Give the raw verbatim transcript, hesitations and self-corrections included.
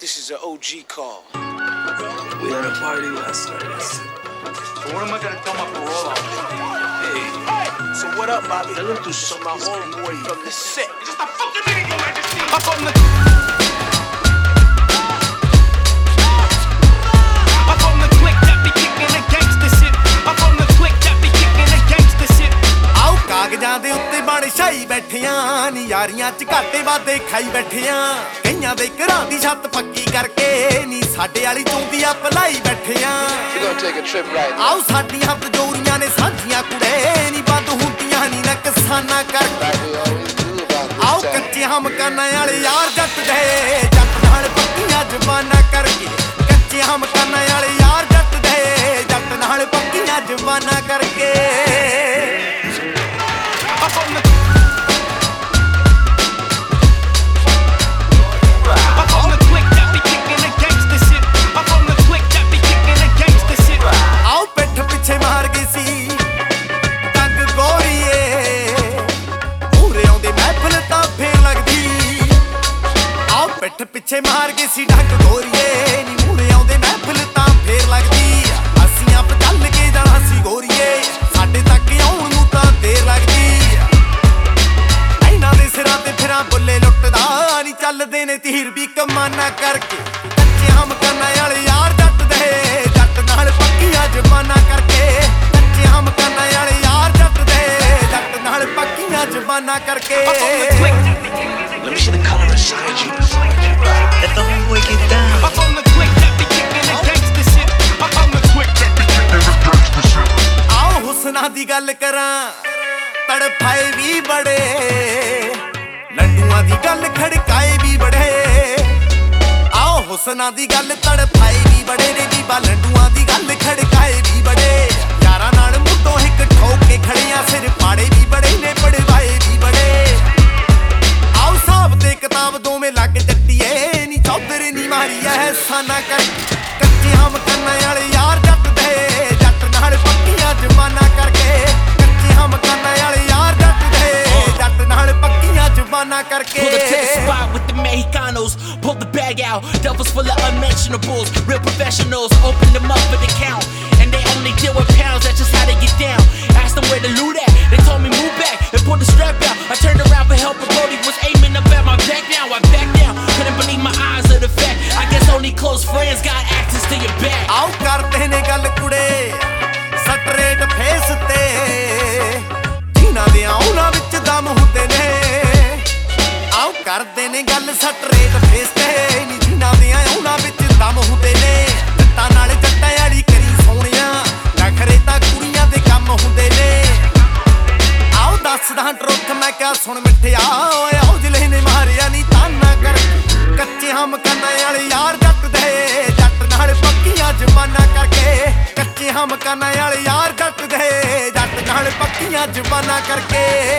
This is an O G call. We had a party last night. So what am I gonna tell my parole officer? Hey. Hey. So what up, Bobby? Tell him to so my homeboy from the set. Just a fucking minute, Your Majesty. Up on the. Up on the click that be kicking the gangsta shit. Up on the click that be kicking the gangsta shit. ਆਓ ਕਾਗਜ਼ਾਂ ਦੇ ਉੱਤੇ ਬਣ ਛਾਈ ਬੈਠਿਆਂ ਨੀ ਯਾਰੀਆਂ ਚ ਘਾਟੇ ਵਾਦੇ ਖਾਈ ਬੈਠਿਆਂ ਕਈਆਂ ਦੇ ਘਰਾਂ ਦੀ ਛੱਤ ਪੱਕੀ ਕਰਕੇ ਨੀ ਸਾਡੇ ਵਾਲੀ ਚੌਂਦੀਆਂ ਪਲਾਈ ਬੈਠਿਆਂ ਆਓ ਸਾਡੀਆਂ ਬਜੋਰੀਆਂ ਨੇ ਸਾਂਝੀਆਂ ਕੁੜੇ ਨੀ ਬੰਦ ਹੁੰਦੀਆਂ ਨੀ ਨਕਸਾਨਾ ਕਰਕੇ ਆਓ ਕੱਚੇ ਹਮਕਾਨਾਂ ਵਾਲੇ ਯਾਰ ਜੱਟ ਦੇ ਜੱਟ ਨਾਲ ਪੱਕੀਆਂ ਜ਼ਬਾਨਾਂ ਕਰਕੇ ਕੱਚੇ ਹਮਕਾਨਾਂ ਵਾਲੇ ਯਾਰ ਜੱਟ ਦੇ ਜੱਟ ਨਾਲ ਪੱਕੀਆਂ ਜ਼ਬਾਨਾਂ ਕਰਕੇ Up on the Up on the click that be kicking the gangsta shit. Up on the click that be kicking the gangsta shit. ਆਓ ਪਿੱਠ ਪਿੱਛੇ ਮਾਰ ਗਈ ਸੀ ਟੰਗ ਗੋਰੀਏ ਮੂਹਰੇ ਆਉਂਦੇ ਮਹਿਫਲ ਤਾਂ ਫੇਰ ਲੱਗਦੀ ਆਓ ਪਿੱਠ ਪਿੱਛੇ ਮਾਰ ਗਈ ਸੀ ਟੰਗ ਗੋਰੀਏ ਨੀ ਮੂਹਰੇ ਆਉਂਦੇ ਮਹਿਫਲ ਤਾਂ ਫੇਰ ਲੱਗਦੀ ਅਸੀਂ ਆਪ ਚੱਲ ਕੇ ਜਾਣਾ ਸੀ ਗੋਰੀਏ ਸਾਡੇ ਤੱਕ ਆਉਣ ਨੂੰ ਤਾਂ ਦੇਰ ਲੱਗਦੀ ਸਿਰਾਂ ਤੇ ਫਿਰਾਂ ਬੁੱਲੇ ਲੁੱਟਦਾ ਨੀ ਚੱਲਦੇ ਨੇ ਤੀਰ ਵੀ ਕਮਾਨਾ ਕਰਕੇ ਕੱਚੇ ਹਮਕਾਨਾਂ ਵਾਲੇ ਯਾਰ ਜੱਟ ਦੇ ਜੱਟ ਨਾਲ ਪੱਕੀਆਂ ਜ਼ਬਾਨਾਂ ਕਰਕੇ ਕੱਚੇ ਹਮਕਾਨਾਂ ਵਾਲੇ ਯਾਰ ਜੱਟ ਦੇ ਜੱਟ ਨਾਲ ਪੱਕੀਆਂ ਜ਼ਬਾਨਾਂ ਕਰਕੇ let me see the color inside you. Let the homeboy get down. Up on the click that be kicking the gangsta shit. Up on the click that be kicking the gangsta shit. ਆਓ ਹੁਸਨਾਂ ਦੀ ਗੱਲ ਕਰਾਂ ਤੜਫਾਏ ਵੀ ਬੜੇ ਲੱਡੂਆਂ ਦੀ ਗੱਲ ਖੜਕਾਏ ਵੀ ਬੜੇ ਆਓ ਹੁਸਨਾਂ ਦੀ ਗੱਲ ਤੜਫਾਏ ਵੀ ਬੜੇ ਨੇ ਬੀਬਾ ਲੱਡੂਆਂ ਦੀ ਗੱਲ ਖੜਕਾਏ ਵੀ ਬੜੇ ਯਾਰਾਂ ਨਾਲ ਮੁੱਢੋਂ ਇੱਕ ਠੋਕ ਕੇ ਖੜੀਆਂ ਸਿਰ ਪਾੜੇ ਵੀ ਬੜੇ ਨੇ ਪੜਵਾਏ ਵੀ ਬੜੇ ਆਓ ਹਿਸਾਬ ਤੇ ਕਿਤਾਬ ਦੋਵੇਂ ਲੱਗ ਜੱਟੀਏ ਨੀ ਚੌਧਰ ਨੀ ਮਾਰੀ ਐਹਸਾਨਾ ਕਰ ਕੱਚੇ ਹਮਕਾਨਾਂ ਵਾਲੇ ਯਾਰ ਜੱਟ ਦੇ ਜੱਟ ਨਾਲ ਪੱਕੀਆਂ ਜ਼ਬਾਨਾਂ ਕਰਕੇ ਕੱਚੇ ਹਮਕਾਨਾਂ ਵਾਲੇ ਯਾਰ ਜੱਟ ਦੇ ਜੱਟ ਨਾਲ ਪੱਕੀਆਂ ਜ਼ਬਾਨਾਂ ਕਰਕੇ Pull up to the spot with the Mexicanos, pull the bag out, devils full of unmentionables, real professionals, open them up for the count, and they only deal with pounds, that's just how they get down. Asked them where the loot at, they told me move back, and pulled the strap out, I turned around for help, but Brody was aiming up at my back now, I back down, couldn't believe my eyes of the fact, I guess only close friends got access to your bag. ਆਓ ਕਰਦੇ ਨੇ ਗੱਲ ਕੁੜੇ straight face ਤੇ ਜਿਨ੍ਹਾਂ ਦੇ ਉਹਨਾਂ ਵਿੱਚ ਦਮ ਹੁੰਦੇ ਨੇ ਆਓ ਕਰਦੇ ਨੇ ਗੱਲ ਸਟਰੇਟ ਫੇਸ ਤੇ ਨੀ ਜਿਨ੍ਹਾਂ ਦੇ ਉਹਨਾਂ ਵਿੱਚ ਦਮ ਹੁੰਦੇ ਨੇ ਜੱਟਾਂ ਨਾਲ ਜੱਟਾਂ ਵਾਲੀ ਕਰੀ ਸੋਹਣਿਆ ਨਖਰੇ ਤਾਂ ਕੁੜੀਆਂ ਦੇ ਕੰਮ ਹੁੰਦੇ ਨੇ ਆਓ ਦੱਸਦਾ ਟਰੁੱਥ ਮੈਂ ਕਿਹਾ ਸੁਣ ਮਿੱਠਿਆ ਓਏ ਆਓ ਜ਼ਿਲ੍ਹੇ ਨੇ ਮਾਰਿਆ ਨੀ ਤਾਨਾ ਕਰ ਕੱਚੇ ਹਮਕਾਨਾਂ ਵਾਲੇ ਯਾਰ ਜੱਟ ਦੇ ਜੱਟ ਨਾਲ ਪੱਕੀਆਂ ਜ਼ਬਾਨਾਂ ਕਰਕੇ ਕੱਚੇ ਹਮਕਾਨਾਂ ਵਾਲੇ ਯਾਰ ਜੱਟ ਦੇ ਜੱਟ ਨਾਲ ਪੱਕੀਆਂ ਜ਼ਬਾਨਾਂ ਕਰਕੇ